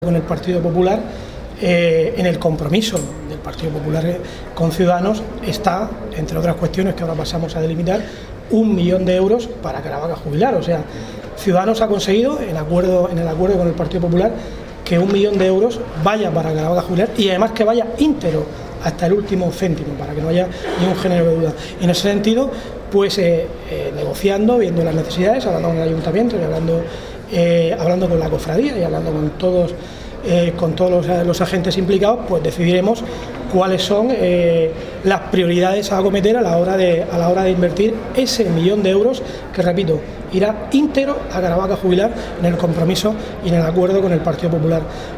con el Partido Popular, en el compromiso del Partido Popular con Ciudadanos está, entre otras cuestiones que ahora pasamos a delimitar, 1 millón de euros para Caravaca jubilar. O sea, Ciudadanos ha conseguido, en el acuerdo con el Partido Popular, que 1 millón de euros vaya para Caravaca jubilar y además que vaya íntegro hasta el último céntimo, para que no haya ningún género de duda. Y en ese sentido, pues negociando, viendo las necesidades, hablando con el ayuntamiento y hablando con la cofradía y hablando con todos los agentes implicados, pues decidiremos cuáles son las prioridades a acometer a la hora de invertir ese 1 millón de euros que, repito, irá íntegro a Caravaca jubilar en el compromiso y en el acuerdo con el Partido Popular